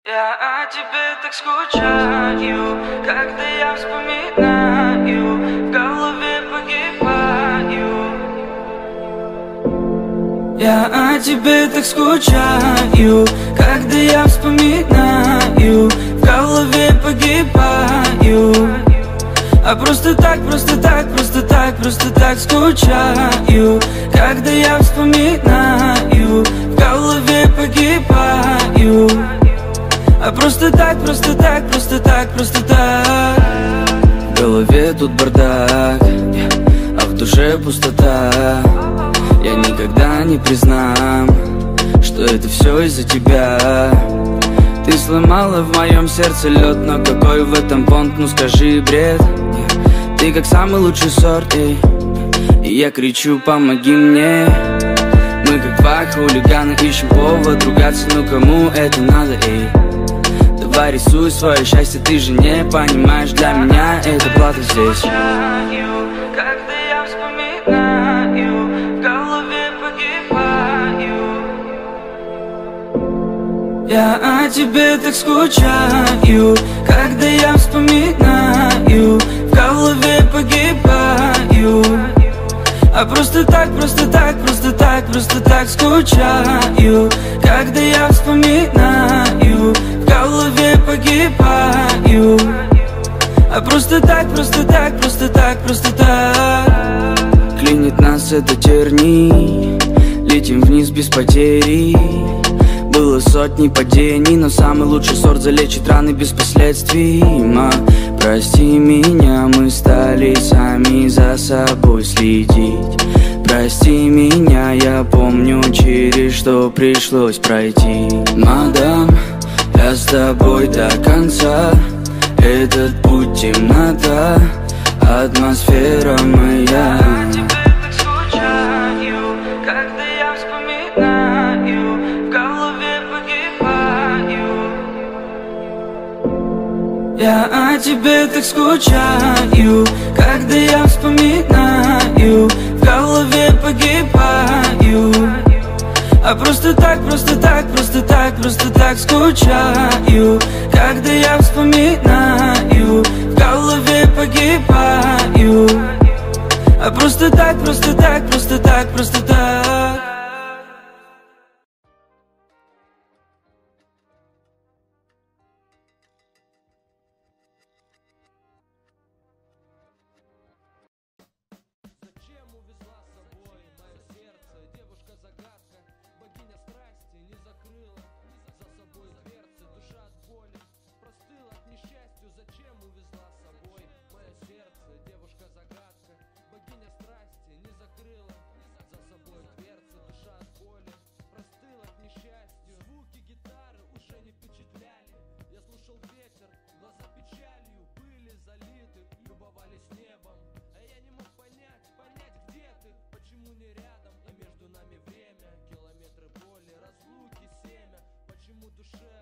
Я о тебе так скучаю, когда я вспоминаю, в голове погибаю. Я о тебе так скучаю, когда я вспоминаю, в голове погибаю. А просто так скучаю, когда я вспоминаю, в голове погибаю. А просто так. В голове тут бардак, а в душе пустота. Я никогда не признам, что это все из-за тебя. Ты сломала в моем сердце лед, но какой в этом понт, ну скажи, бред. Ты как самый лучший сорт, эй. И я кричу, помоги мне. Мы как два хулигана ищем повод ругаться, ну кому это надо, эй. Давай рисуй свое счастье, ты же не понимаешь, для меня это плата здесь. Когда я вспоминаю, в голове погибаю. Я о тебе так скучаю, когда я вспоминаю, в голове погибаю. А просто так скучаю, когда я вспоминаю, в голове погибаю. А просто так. Клинит нас эта терни, летим вниз без потери. Было сотни падений, но самый лучший сорт залечит раны без последствий. Прости меня, мы стали сами за собой следить. Прости меня, я помню, через что пришлось пройти. Мадам, я с тобой до конца. Этот путь темнота, атмосфера моя. Я о тебе так скучаю, когда я вспоминаю, в голове погибаю. А просто так скучаю, когда я вспоминаю, в голове погибаю. А просто так. Зачем увезла с собой мое сердце? Девушка-загадка, богиня страсти не закрыла за собой дверцы. Душа от боли простыла к несчастью. Зачем увезла с собой мое сердце? Девушка-загадка, богиня страсти не закрыла за собой дверцы. Душа от боли простыла к несчастью. Звуки гитары уже не впечатляли. Я слушал ветер, глаза печалью были залиты, любовались небом. А я не мог понять, где ты, почему не рядом. И между нами время, километры боли, разлуки семя. Почему душе